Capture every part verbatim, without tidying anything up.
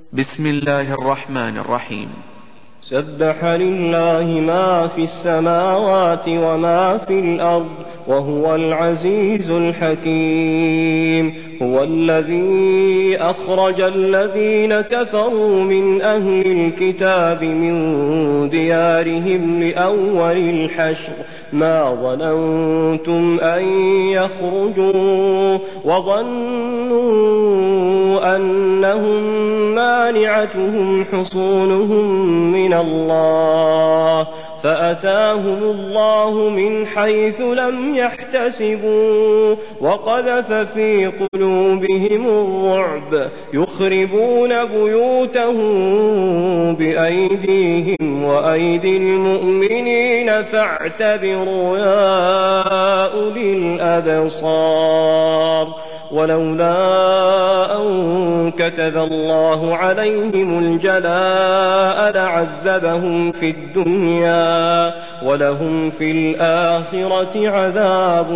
بسم الله الرحمن الرحيم. سبح لله ما في السماوات وما في الأرض وهو العزيز الحكيم. هو الذي أخرج الذين كفروا من أهل الكتاب من ديارهم لأول الحشر ما ظننتم أن يخرجوا وظنوا أنهم مانعتهم حصونهم من الله فأتاهم الله من حيث لم يحتسبوا وقذف في قلوبهم الرعب يخربون بيوتهم بأيديهم وأيدي المؤمنين فاعتبروا يا أولي الأبصار. ولولا أن كتب الله عليهم الجلاء لعذبهم في الدنيا ولهم في الآخرة عذاب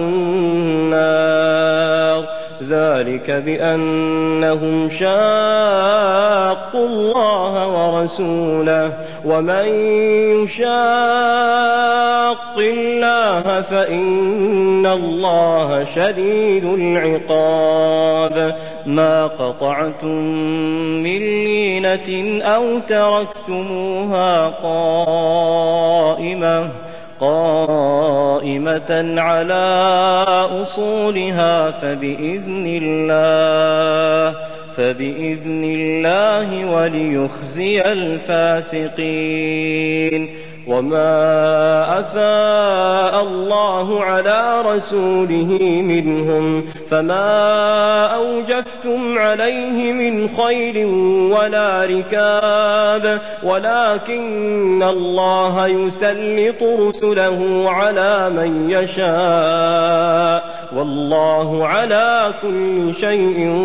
النار ذلك بأنهم شاقوا الله ورسوله ومن يشاق الله فإن الله شديد العقاب. ما قطعتم من لينة أو تركتموها قائمة قائمة على أصولها فبإذن الله فبإذن الله وليخزي الفاسقين. وما أفاء الله على رسوله منهم فما أوجفتم عليه من خيل ولا ركاب ولكن الله يسلط رسله على من يشاء والله على كل شيء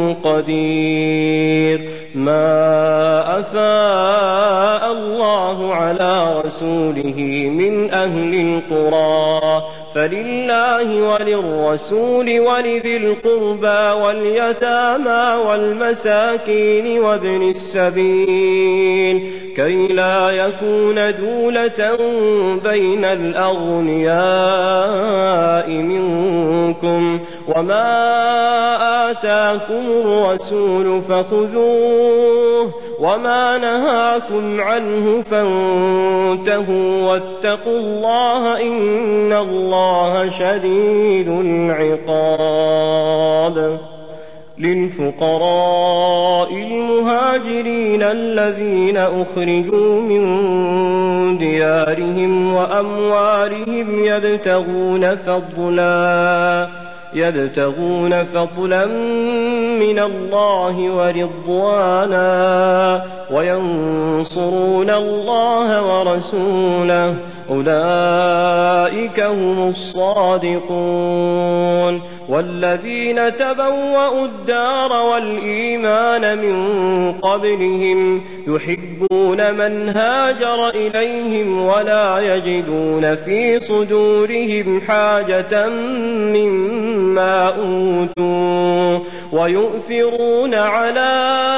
قدير. ما أفاء الله على رسوله من أهل القرى فلله وللرسول ولذي القربى واليتامى والمساكين وابن السبيل كي لا يكون دولة بين الأغنياء منكم وما آتاكم الرسول فخذوه وما نهاكم عنه فانتهوا واتقوا الله إن الله شديد العقاب. للفقراء المهاجرين الذين أخرجوا من ديارهم وأموالهم يبتغون فضلا يبتغون فضلا من الله ورضوانا وينصرون الله ورسوله أولئك هم الصادقون. والذين تبوأوا الدار والإيمان من قبلهم يحبون من هاجر إليهم ولا يجدون في صدورهم حاجة مما أوتوا ويؤثرون على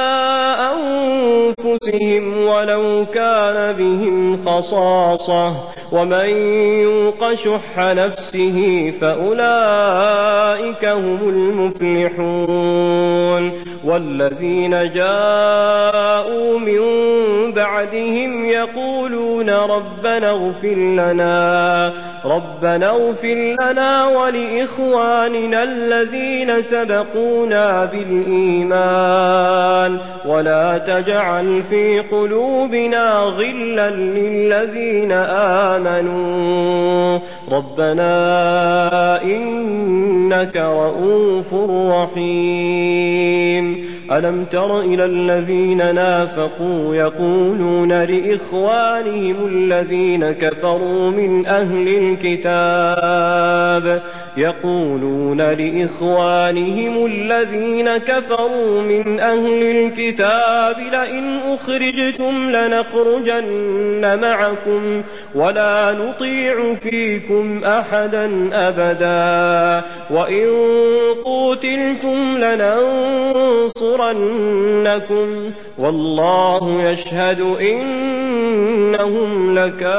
أنفسهم ولو كان بهم خصاصة ومن يوق شح نفسه فأولئك هم المفلحون. والذين جاءوا من بعدهم يقولون ربنا اغفر لنا ربنا اغفر لنا ولإخواننا الذين سبقونا بالإيمان ولا تجعل في قلوبنا غلا للذين آمنوا ربنا إنك رؤوف رحيم. ألم تر إلى الذين نافقوا يقولون لإخوانهم الذين كفروا من أهل الكتاب يقولون لإخوانهم الذين كفروا من أهل الكتاب لئن أخرجتم لنخرجن معكم ولا نطيع فيكم أحدا أبدا وإن قوتلتم لننصرنكم لينصرنكم والله يشهد إنهم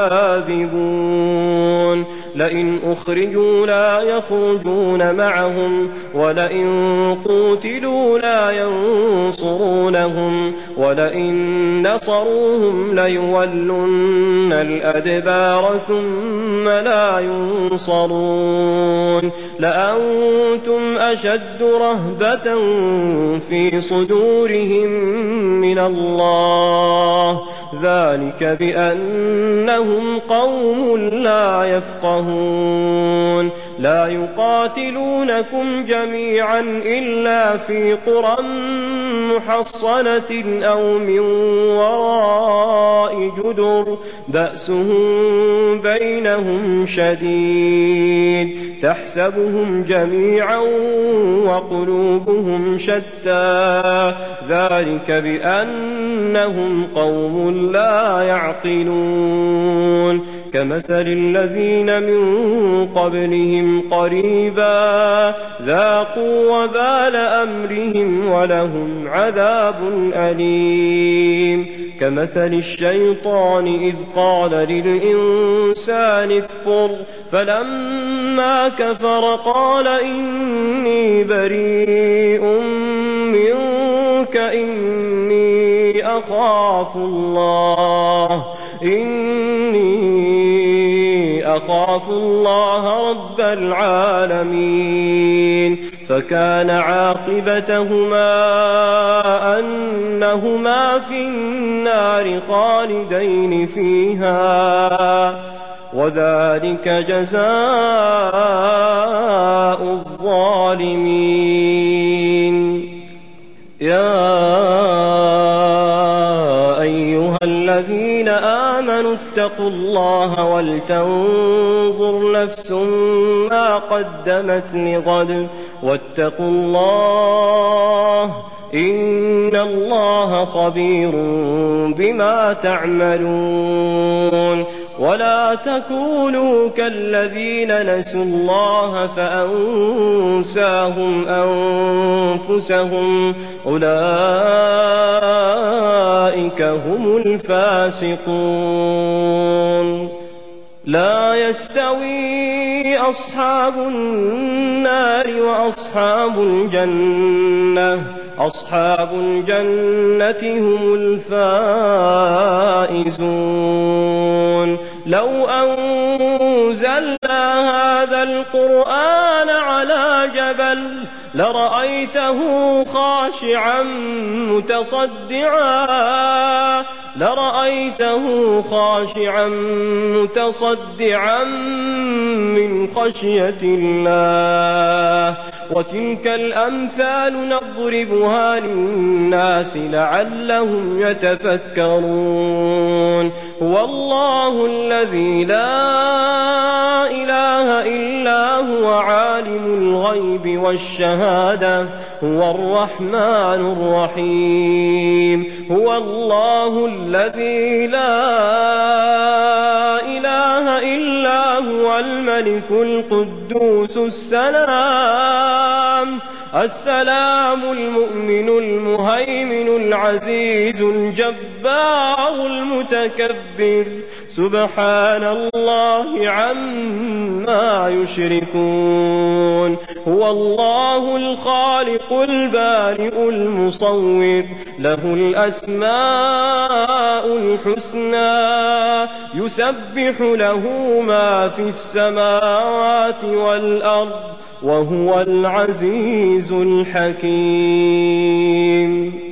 لكاذبون لئن أخرجوا لا يخرجون معهم ولئن قوتلوا لا ينصرونهم ولئن نصروهم ليولن الأدبار ثم لا ينصرون لأنتم أشد رهبة في صدورهم من الله ذلك بأنهم قوم لا يفقهون لا يقاتلونكم جميعا إلا في قرى محصنة أو من وراء جدر بأسهم بينهم شديد تحسبهم جميعا وقلوبهم شتى ذلك بأنهم قوم لا يعقلون كمثل الذين من قبلهم قريبا ذاقوا وبال أمرهم ولهم عذاب أليم كمثل الشيطان إذ قال للإنسان اكفر فلما كفر قال إني بريء منك إني أخاف الله إني أخاف الله رب العالمين فكان عاقبتهما أنهما في النار خالدين فيها وذلك جزاء الظالمين يا أيها الذين آمنوا اتقوا الله ولتنظر نفس ما قدمت لغد واتقوا الله إن الله خبير بما تعملون ولا تكونوا كالذين نسوا الله فأنساهم أنفسهم أولئك هم الفاسقون لا يستوي أصحاب النار وأصحاب الجنة أصحاب الجنة هم الفائزون لو أنزلنا هذا القرآن على جبل لرأيته خاشعا متصدعا لرأيته خاشعا متصدعا من خشية الله وتلك الأمثال نضربها للناس لعلهم يتفكرون هو الله الذي لا إله إلا هو عالم الغيب والشهادة هو الرحمن الرحيم هو الله الذي لا إله إلا هو الملك القدوس السلام السلام المؤمن المهيمن العزيز الجبار المتكبر سبحان الله عما يشركون هو الله الخالق البارئ المصور له الأسماء الحسنى يسبح له ما في السماوات والأرض وهو العزيز الحكيم